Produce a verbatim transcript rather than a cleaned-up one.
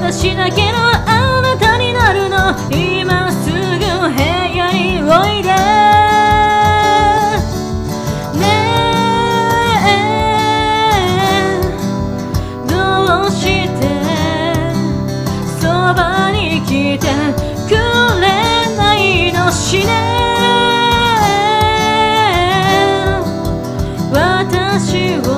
私だけのあなたになるの。今すぐ部屋においでねえ、どうしてそばに来てくれないの。死ね私は